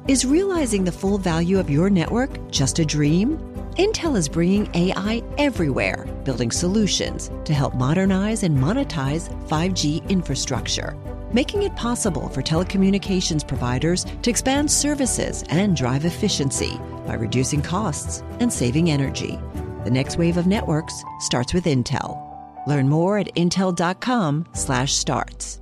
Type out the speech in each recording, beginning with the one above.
Is realizing the full value of your network just a dream? Intel is bringing AI everywhere, building solutions to help modernize and monetize 5G infrastructure, making it possible for telecommunications providers to expand services and drive efficiency by reducing costs and saving energy. The next wave of networks starts with Intel. Learn more at intel.com/starts.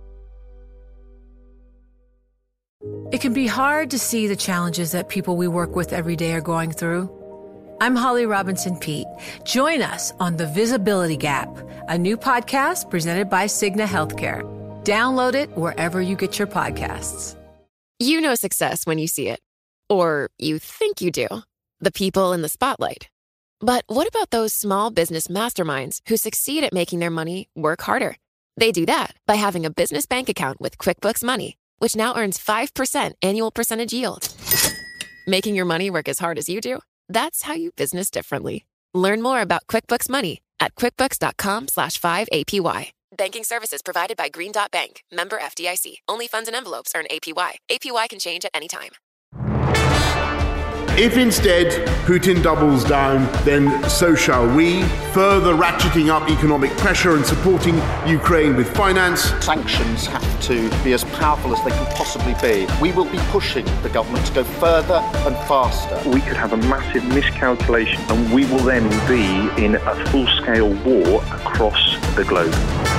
It can be hard to see the challenges that people we work with every day are going through. I'm Holly Robinson Peete. Join us on The Visibility Gap, a new podcast presented by Cigna Healthcare. Download it wherever you get your podcasts. You know success when you see it. Or you think you do. The people in the spotlight. But what about those small business masterminds who succeed at making their money work harder? They do that by having a business bank account with QuickBooks Money, which now earns 5% annual percentage yield. Making your money work as hard as you do? That's how you business differently. Learn more about QuickBooks Money at quickbooks.com/5APY. Banking services provided by Green Dot Bank. Member FDIC. Only funds and envelopes earn APY. APY can change at any time. If instead Putin doubles down, then so shall we, further ratcheting up economic pressure and supporting Ukraine with finance. Sanctions have to be as powerful as they can possibly be. We will be pushing the government to go further and faster. We could have a massive miscalculation and we will then be in a full-scale war across the globe.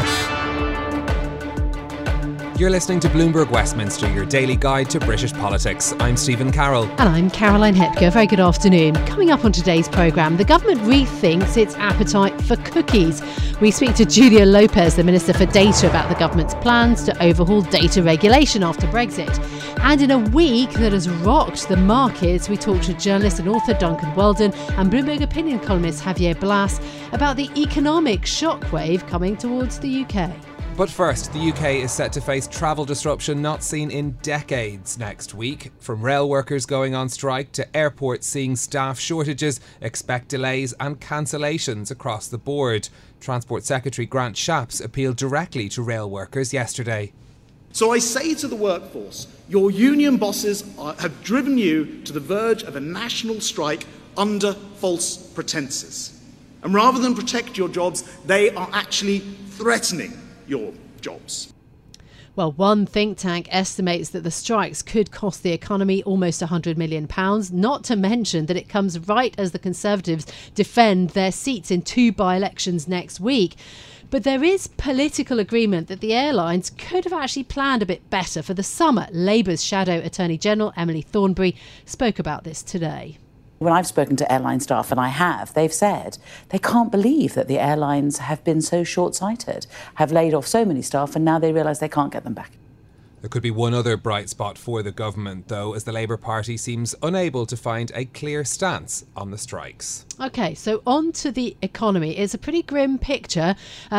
You're listening to Bloomberg Westminster, your daily guide to British politics. I'm Stephen Carroll. And I'm Caroline Hepker. Very good afternoon. Coming up on today's programme, the government rethinks its appetite for cookies. We speak to Julia Lopez, the Minister for Data, about the government's plans to overhaul data regulation after Brexit. And in a week that has rocked the markets, we talk to journalist and author Duncan Weldon and Bloomberg opinion columnist Javier Blas about the economic shockwave coming towards the UK. But first, the UK is set to face travel disruption not seen in decades next week. From rail workers going on strike to airports seeing staff shortages, expect delays and cancellations across the board. Transport Secretary Grant Shapps appealed directly to rail workers yesterday. So I say to the workforce, your union bosses have driven you to the verge of a national strike under false pretences. And rather than protect your jobs, they are actually threatening your jobs. Well, one think tank estimates that the strikes could cost the economy almost £100 million, not to mention that it comes right as the Conservatives defend their seats in 2 by-elections next week. But there is political agreement that the airlines could have actually planned a bit better for the summer. Labour's Shadow Attorney General Emily Thornberry spoke about this today. When I've spoken to airline staff, and I have, they've said they can't believe that the airlines have been so short-sighted, have laid off so many staff, and now they realise they can't get them back. There could be one other bright spot for the government, though, as the Labour Party seems unable to find a clear stance on the strikes. OK, so on to the economy. It's a pretty grim picture.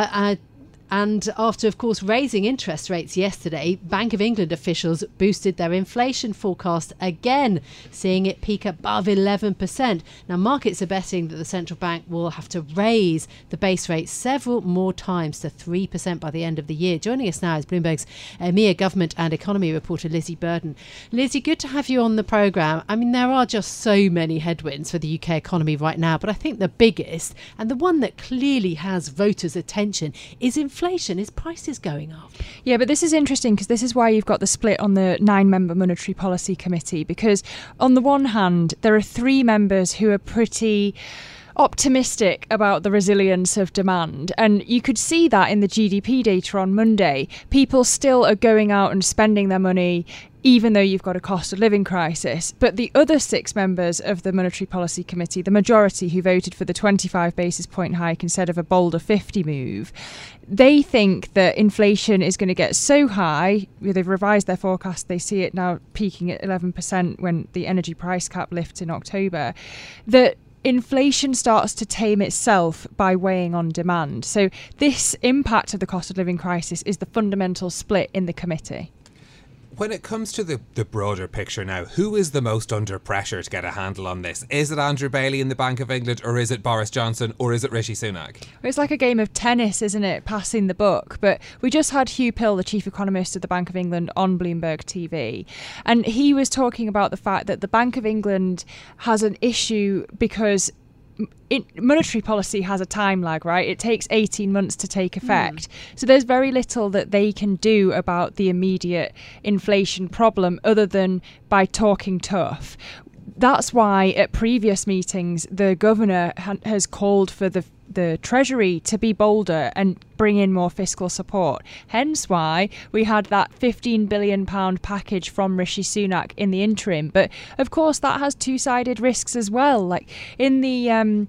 And after, of course, raising interest rates yesterday, Bank of England officials boosted their inflation forecast again, seeing it peak above 11%. Now, markets are betting that the central bank will have to raise the base rate several more times to 3% by the end of the year. Joining us now is Bloomberg's EMEA Government and Economy reporter Lizzie Burden. Lizzie, good to have you on the programme. I mean, there are just so many headwinds for the UK economy right now, but I think the biggest, and the one that clearly has voters' attention, is inflation. Is prices going up? Yeah, but this is interesting because this is why you've got the split on the 9-member Monetary Policy Committee, because on the one hand, there are 3 members who are pretty optimistic about the resilience of demand. And you could see that in the GDP data on Monday. People still are going out and spending their money, even though you've got a cost of living crisis. But the other 6 members of the Monetary Policy Committee, the majority who voted for the 25 basis point hike instead of a bolder 50 move, they think that inflation is going to get so high, they've revised their forecast, they see it now peaking at 11% when the energy price cap lifts in October, that inflation starts to tame itself by weighing on demand. So this impact of the cost of living crisis is the fundamental split in the committee. When it comes to the broader picture now, who is the most under pressure to get a handle on this? Is it Andrew Bailey in the Bank of England, or is it Boris Johnson, or is it Rishi Sunak? It's like a game of tennis, isn't it? Passing the buck. But we just had Hugh Pill, the chief economist of the Bank of England, on Bloomberg TV. And he was talking about the fact that the Bank of England has an issue because monetary policy has a time lag, right? It takes 18 months to take effect. So there's very little that they can do about the immediate inflation problem other than by talking tough. That's why at previous meetings, the governor has called for the Treasury to be bolder and bring in more fiscal support. Hence why we had that £15 billion package from Rishi Sunak in the interim. But of course, that has two-sided risks as well. Like in the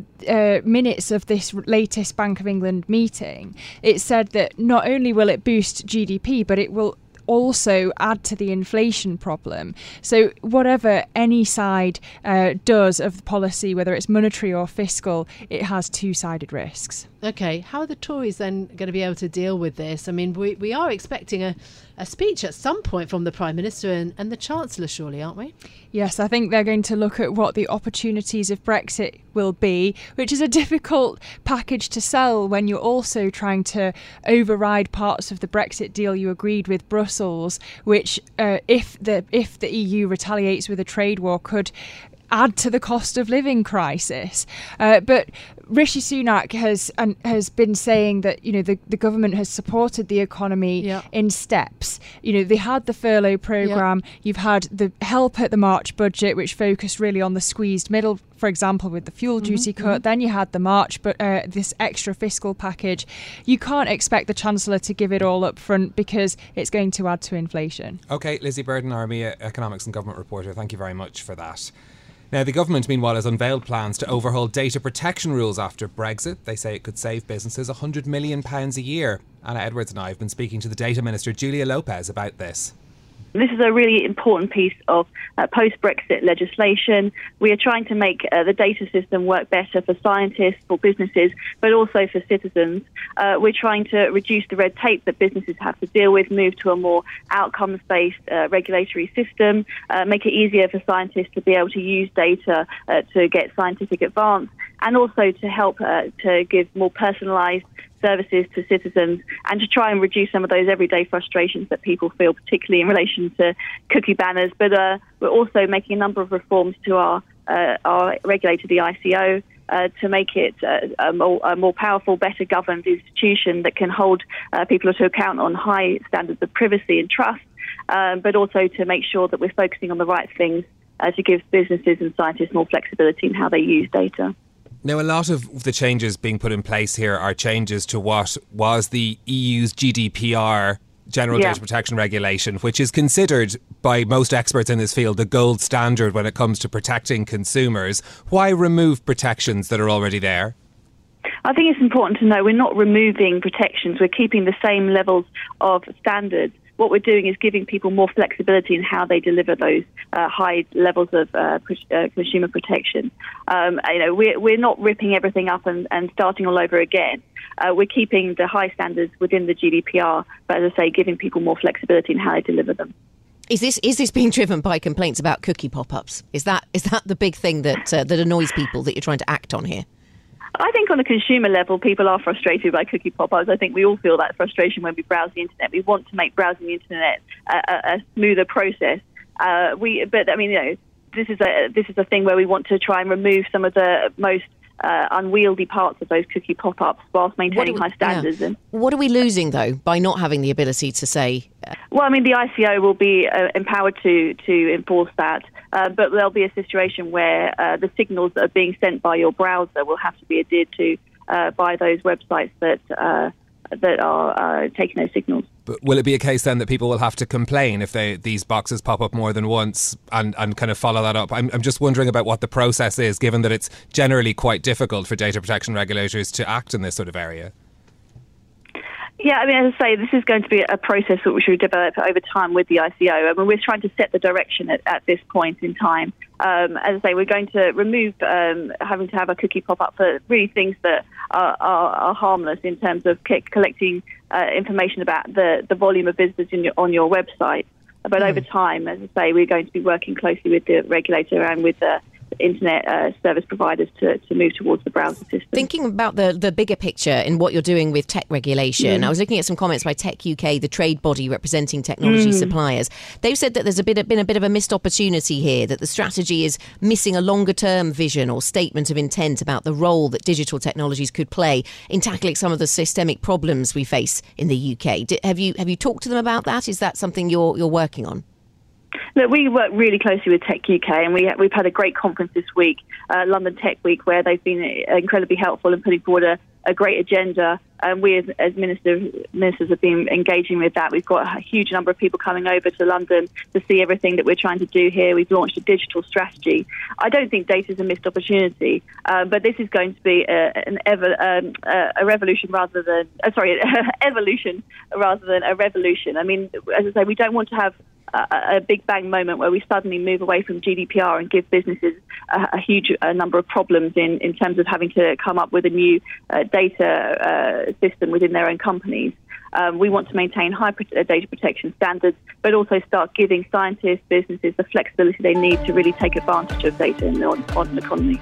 minutes of this latest Bank of England meeting, it said that not only will it boost GDP, but it will also add to the inflation problem. So whatever any side does of the policy, whether it's monetary or fiscal, it has two-sided risks. OK, how are the Tories then going to be able to deal with this? I mean, we are expecting a speech at some point from the Prime Minister and the Chancellor, surely, aren't we? Yes, I think they're going to look at what the opportunities of Brexit will be, which is a difficult package to sell when you're also trying to override parts of the Brexit deal you agreed with Brussels, which, if the EU retaliates with a trade war, could add to the cost of living crisis. But Rishi Sunak has been saying that, you know, the government has supported the economy in steps. You know, they had the furlough programme, you've had the help at the March budget, which focused really on the squeezed middle, for example, with the fuel duty cut. Then you had the March, but this extra fiscal package. You can't expect the Chancellor to give it all up front because it's going to add to inflation. OK, Lizzie Burden, our EMEA economics and government reporter, thank you very much for that. Now, the government, meanwhile, has unveiled plans to overhaul data protection rules after Brexit. They say it could save businesses £100 million a year. Anna Edwards and I have been speaking to the Data Minister, Julia Lopez, about this. This is a really important piece of post-Brexit legislation. We are trying to make the data system work better for scientists, for businesses, but also for citizens. We're trying to reduce the red tape that businesses have to deal with, move to a more outcomes-based regulatory system, make it easier for scientists to be able to use data to get scientific advance, and also to help to give more personalised services to citizens and to try and reduce some of those everyday frustrations that people feel, particularly in relation to cookie banners. But we're also making a number of reforms to our regulator, the ICO, to make it a more powerful, better governed institution that can hold people to account on high standards of privacy and trust, but also to make sure that we're focusing on the right things to give businesses and scientists more flexibility in how they use data. Now, a lot of the changes being put in place here are changes to what was the EU's GDPR, General Data Protection Regulation, which is considered by most experts in this field the gold standard when it comes to protecting consumers. Why remove protections that are already there? I think it's important to know we're not removing protections. We're keeping the same levels of standards. What we're doing is giving people more flexibility in how they deliver those high levels of consumer protection. We're not ripping everything up and starting all over again. We're keeping the high standards within the GDPR, but as I say, giving people more flexibility in how they deliver them. Is this being driven by complaints about cookie pop-ups? Is that the big thing that annoys people that you're trying to act on here? I think on a consumer level, people are frustrated by cookie pop-ups. I think we all feel that frustration when we browse the internet. We want to make browsing the internet a smoother process. This is a thing where we want to try and remove some of the most unwieldy parts of those cookie pop-ups whilst maintaining high standards. Yeah. What are we losing, though, by not having the ability to say... Well, I mean, the ICO will be empowered to enforce that, but there'll be a situation where the signals that are being sent by your browser will have to be adhered to by those websites that are taking those signals. But will it be a case then that people will have to complain if these boxes pop up more than once and kind of follow that up? I'm just wondering about what the process is, given that it's generally quite difficult for data protection regulators to act in this sort of area. Yeah, I mean, as I say, this is going to be a process that we should develop over time with the ICO. I mean, we're trying to set the direction at this point in time. As I say, we're going to remove having to have a cookie pop-up for really things that are harmless in terms of collecting information about the volume of visitors on your website. But over time, as I say, we're going to be working closely with the regulator and with the internet service providers to move towards the browser system. Thinking about the bigger picture in what you're doing with tech regulation, I was looking at some comments by Tech UK, the trade body representing technology suppliers. They've said that there's been a bit of a missed opportunity here, that the strategy is missing a longer-term vision or statement of intent about the role that digital technologies could play in tackling some of the systemic problems we face in the UK. Have you talked to them about that? Is that something you're working on? Look, we work really closely with Tech UK, and we've had a great conference this week, London Tech Week, where they've been incredibly helpful in putting forward a great agenda. And we, as ministers, have been engaging with that. We've got a huge number of people coming over to London to see everything that we're trying to do here. We've launched a digital strategy. I don't think data is a missed opportunity, but this is going to be a revolution rather than evolution rather than a revolution. I mean, as I say, we don't want to have a big bang moment where we suddenly move away from GDPR and give businesses a huge number of problems in terms of having to come up with a new data system within their own companies. We want to maintain high data protection standards, but also start giving scientists, businesses the flexibility they need to really take advantage of data in the modern economy.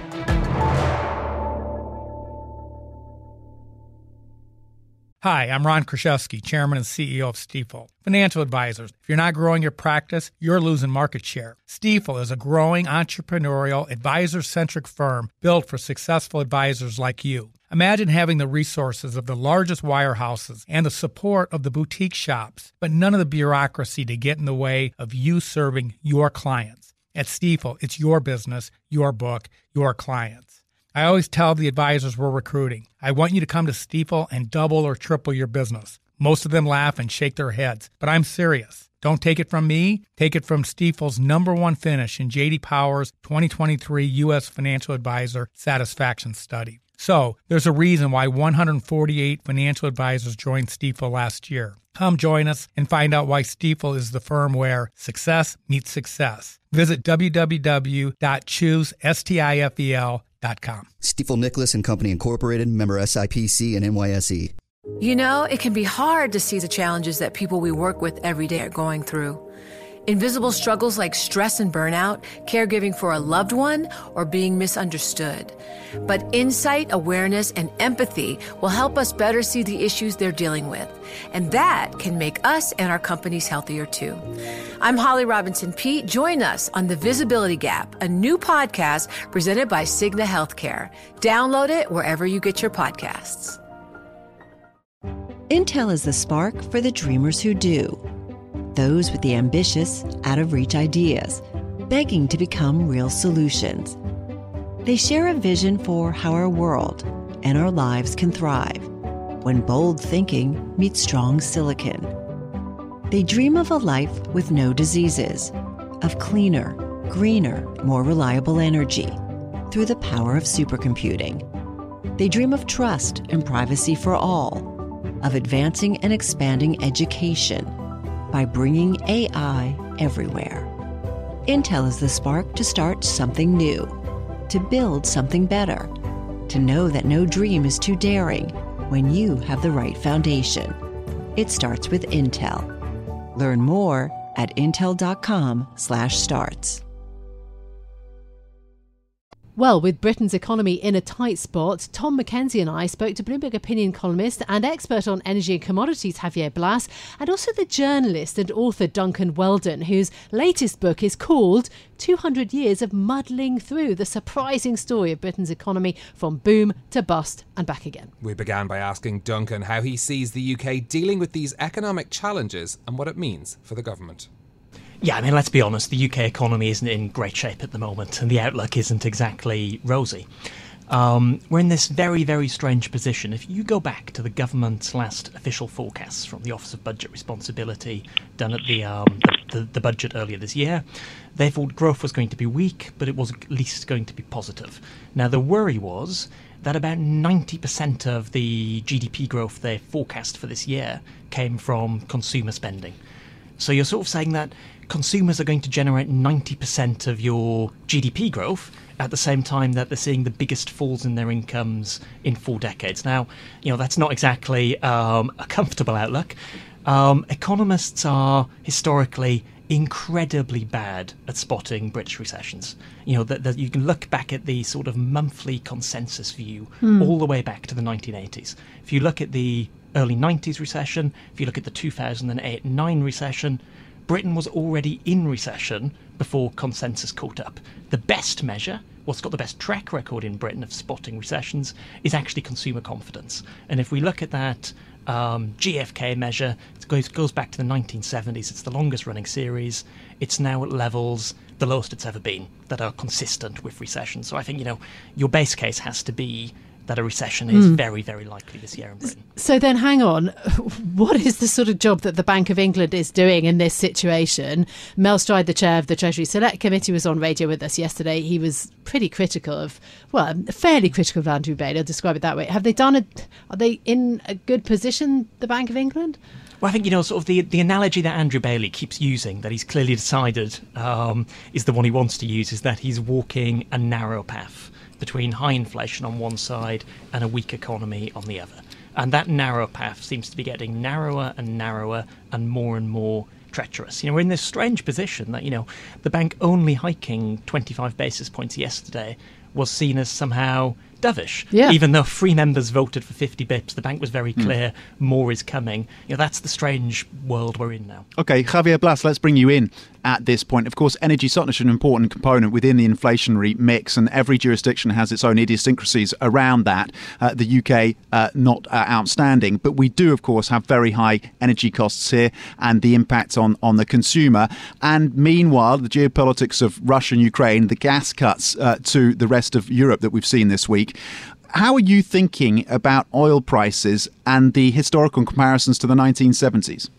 Hi, I'm Ron Kraszewski, Chairman and CEO of Stifel. Financial advisors, if you're not growing your practice, you're losing market share. Stifel is a growing entrepreneurial, advisor-centric firm built for successful advisors like you. Imagine having the resources of the largest wirehouses and the support of the boutique shops, but none of the bureaucracy to get in the way of you serving your clients. At Stifel, it's your business, your book, your clients. I always tell the advisors we're recruiting, I want you to come to Stifel and double or triple your business. Most of them laugh and shake their heads, but I'm serious. Don't take it from me. Take it from Stifel's #1 finish in J.D. Power's 2023 U.S. Financial Advisor Satisfaction Study. So, there's a reason why 148 financial advisors joined Stifel last year. Come join us and find out why Stifel is the firm where success meets success. Visit www.choosestifel.com. Stifel Nicholas and Company Incorporated, member SIPC and NYSE. You know, it can be hard to see the challenges that people we work with every day are going through. Invisible struggles like stress and burnout, caregiving for a loved one, or being misunderstood. But insight, awareness, and empathy will help us better see the issues they're dealing with. And that can make us and our companies healthier too. I'm Holly Robinson Peete. Join us on The Visibility Gap, a new podcast presented by Cigna Healthcare. Download it wherever you get your podcasts. Intel is the spark for the dreamers who do. Those with the ambitious, out-of-reach ideas, begging to become real solutions. They share a vision for how our world and our lives can thrive when bold thinking meets strong silicon. They dream of a life with no diseases, of cleaner, greener, more reliable energy through the power of supercomputing. They dream of trust and privacy for all, of advancing and expanding education by bringing AI everywhere. Intel is the spark to start something new, to build something better, to know that no dream is too daring when you have the right foundation. It starts with Intel. Learn more at intel.com/starts. Well, with Britain's economy in a tight spot, Tom Mackenzie and I spoke to Bloomberg opinion columnist and expert on energy and commodities Javier Blas, and also the journalist and author Duncan Weldon, whose latest book is called 200 Years of Muddling Through, the surprising story of Britain's economy from boom to bust and back again. We began by asking Duncan how he sees the UK dealing with these economic challenges and what it means for the government. Yeah, I mean, let's be honest, the UK economy isn't in great shape at the moment, and the outlook isn't exactly rosy. We're in this very, very strange position. If you go back to the government's last official forecasts from the Office of Budget Responsibility done at the budget earlier this year, they thought growth was going to be weak, but it was at least going to be positive. Now, the worry was that about 90% of the GDP growth they forecast for this year came from consumer spending. So you're sort of saying that consumers are going to generate 90% of your GDP growth at the same time that they're seeing the biggest falls in their incomes in 4 decades. Now, you know, that's not exactly a comfortable outlook. Economists are historically incredibly bad at spotting British recessions. You know, that you can look back at the sort of monthly consensus view all the way back to the 1980s. If you look at the early 90s recession, if you look at the 2008-9 recession, Britain was already in recession before consensus caught up. The best measure, what's got the best track record in Britain of spotting recessions, is actually consumer confidence. And if we look at that GfK measure, it goes back to the 1970s. It's the longest running series. It's now at levels the lowest it's ever been that are consistent with recession. So I think, you know, your base case has to be that a recession is very, very likely this year in Britain. So then hang on, what is the sort of job that the Bank of England is doing in this situation? Mel Stride, the chair of the Treasury Select Committee, was on radio with us yesterday. He was pretty critical of, well, fairly critical of Andrew Bailey, I'll describe it that way. Have they done it? Are they in a good position, the Bank of England? Well, I think, you know, sort of the analogy that Andrew Bailey keeps using, that he's clearly decided is the one he wants to use, is that he's walking a narrow path between high inflation on one side and a weak economy on the other. And that narrow path seems to be getting narrower and more treacherous. You know, we're in this strange position that, you know, the bank only hiking 25 basis points yesterday was seen as somehow dovish. Yeah. Even though free members voted for 50 bips, the bank was very clear, more is coming. You know, that's the strange world we're in now. OK, Javier Blas, let's bring you in at this point. Of course, energy is such an important component within the inflationary mix, and every jurisdiction has its own idiosyncrasies around that. The UK not outstanding, but we do, of course, have very high energy costs here and the impact on the consumer. And meanwhile, the geopolitics of Russia and Ukraine, the gas cuts to the rest of Europe that we've seen this week. How are you thinking about oil prices and the historical comparisons to the 1970s?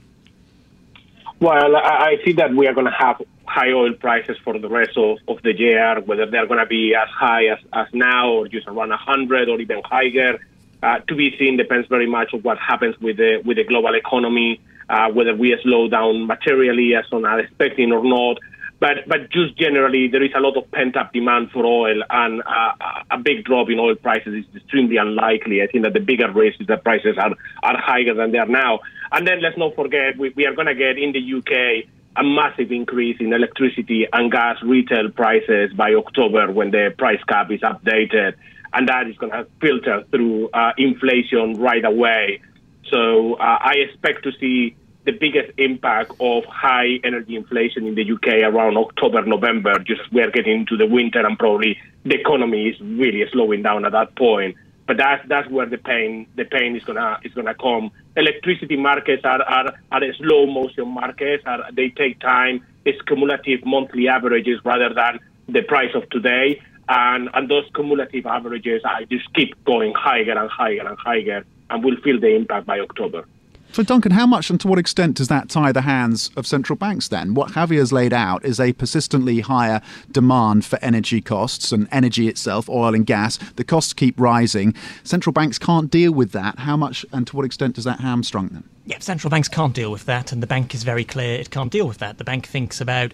Well, I think that we are going to have high oil prices for the rest of the year, whether they're going to be as high as now or just around 100 or even higher. To be seen, depends very much on what happens with the global economy, whether we slow down materially as some are expecting or not. But just generally, there is a lot of pent-up demand for oil, and a big drop in oil prices is extremely unlikely. I think that the bigger risk is that prices are higher than they are now. And then let's not forget, we are going to get in the UK a massive increase in electricity and gas retail prices by October when the price cap is updated. And that is going to filter through inflation right away. So I expect to see the biggest impact of high energy inflation in the UK around October, November, just as we're getting into the winter and probably the economy is really slowing down at that point. But that's where the pain is gonna come. Electricity markets are slow motion markets. They take time. It's cumulative monthly averages rather than the price of today. And those cumulative averages just keep going higher and higher and higher, and we'll feel the impact by October. So, Duncan, how much and to what extent does that tie the hands of central banks then? What Javier's laid out is a persistently higher demand for energy costs and energy itself, oil and gas. The costs keep rising. Central banks can't deal with that. How much and to what extent does that hamstrung them? Yeah, central banks can't deal with that, and the bank is very clear it can't deal with that. The bank thinks about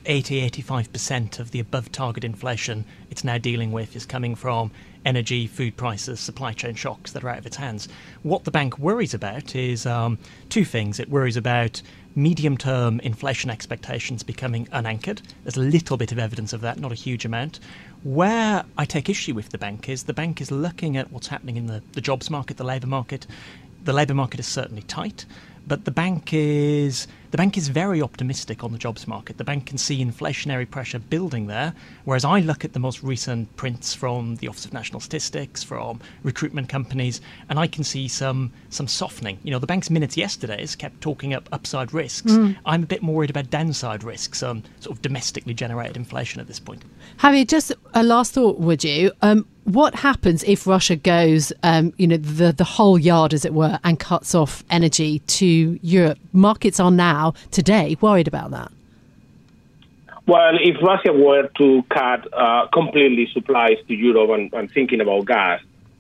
80-85% of the above target inflation it's now dealing with is coming from energy, food prices, supply chain shocks that are out of its hands. What the bank worries about is two things. It worries about medium-term inflation expectations becoming unanchored. There's a little bit of evidence of that, not a huge amount. Where I take issue with the bank is looking at what's happening in the jobs market, the labour market. The labour market is certainly tight, but the bank is very optimistic on the jobs market. The bank can see inflationary pressure building there, whereas I look at the most recent prints from the Office of National Statistics, from recruitment companies, and I can see some softening. You know, the bank's minutes yesterday kept talking up upside risks. I'm a bit more worried about downside risks, sort of domestically generated inflation at this point. Javier, just a last thought, would you? What happens if Russia goes, the whole yard, as it were, and cuts off energy to Europe? Markets are now, today, worried about that. Well, if Russia were to cut completely supplies to Europe and thinking about gas,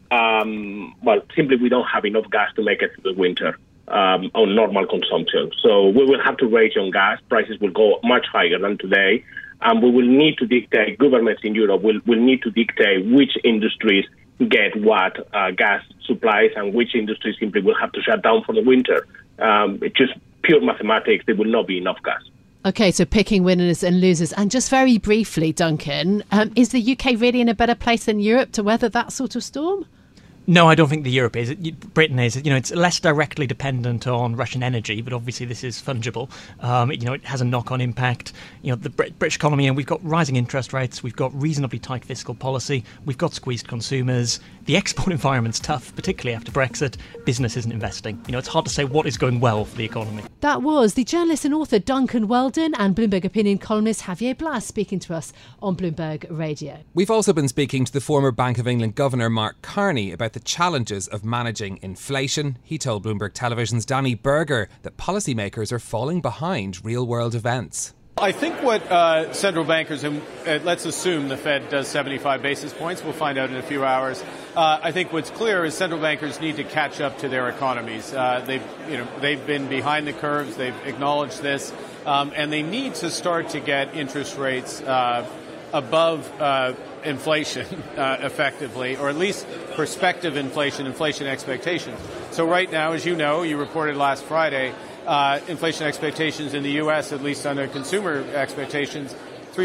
simply we don't have enough gas to make it through the winter on normal consumption. So we will have to ration gas. Prices will go much higher than today. And we will need to dictate, governments in Europe will need to dictate which industries get what gas supplies and which industries simply will have to shut down for the winter. pure mathematics, there will not be enough gas. Okay, so picking winners and losers. And just very briefly, Duncan, is the UK really in a better place than Europe to weather that sort of storm? No, I don't think Europe is. Britain is. It's less directly dependent on Russian energy, but obviously this is fungible. It has a knock-on impact. The British economy, and we've got rising interest rates, we've got reasonably tight fiscal policy, we've got squeezed consumers. The export environment's tough, particularly after Brexit. Business isn't investing. It's hard to say what is going well for the economy. That was the journalist and author Duncan Weldon and Bloomberg opinion columnist Javier Blas speaking to us on Bloomberg Radio. We've also been speaking to the former Bank of England Governor Mark Carney about the challenges of managing inflation. He told Bloomberg Television's Danny Berger that policymakers are falling behind real-world events. I think what central bankers, and let's assume the Fed does 75 basis points, we'll find out in a few hours. I think what's clear is central bankers need to catch up to their economies. They've been behind the curves, they've acknowledged this, and they need to start to get interest rates above inflation effectively, or at least prospective inflation expectations. So right now, as you know, you reported last Friday, inflation expectations in the U.S., at least under consumer expectations,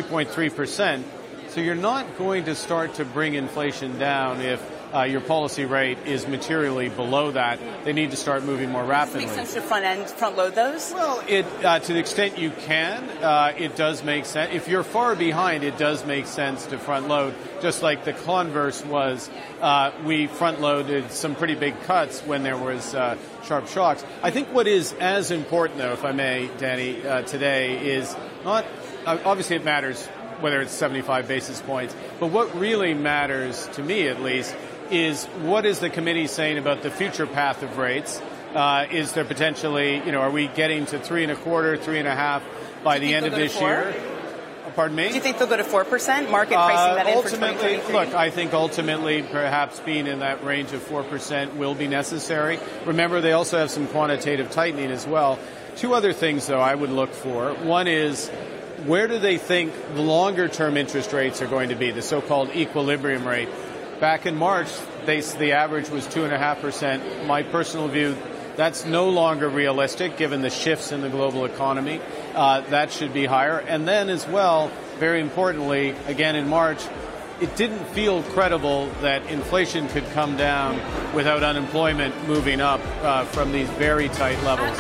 3.3%. So you're not going to start to bring inflation down if your policy rate is materially below that. They need to start moving more rapidly. Does it make sense to front load those? Well, to the extent you can, it does make sense. If you're far behind, it does make sense to front load. Just like the converse was, we front loaded some pretty big cuts when there was sharp shocks. I think what is as important, though, if I may, Danny, today is not obviously it matters whether it's 75 basis points, but what really matters to me, at least, is what is the committee saying about the future path of rates? Is there potentially, are we getting to 3.25%, 3.5% by the end of this year? Pardon me? Do you think they'll go to 4%? Market pricing that in for 2023? Look, I think ultimately perhaps being in that range of 4% will be necessary. Remember, they also have some quantitative tightening as well. Two other things, though, I would look for. One is, where do they think the longer-term interest rates are going to be, the so-called equilibrium rate? Back in March, the average was 2.5%. My personal view, that's no longer realistic given the shifts in the global economy. That should be higher. And then as well, very importantly, again in March, it didn't feel credible that inflation could come down without unemployment moving up from these very tight levels.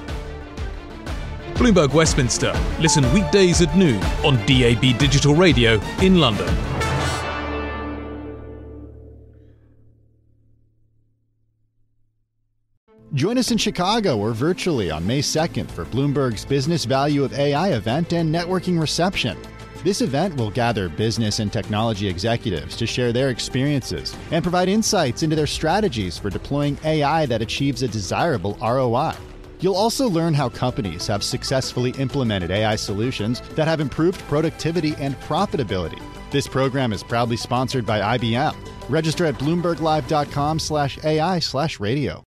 Bloomberg Westminster. Listen weekdays at noon on DAB Digital Radio in London. Join us in Chicago or virtually on May 2nd for Bloomberg's Business Value of AI event and networking reception. This event will gather business and technology executives to share their experiences and provide insights into their strategies for deploying AI that achieves a desirable ROI. You'll also learn how companies have successfully implemented AI solutions that have improved productivity and profitability. This program is proudly sponsored by IBM. Register at BloombergLive.com/AI/radio.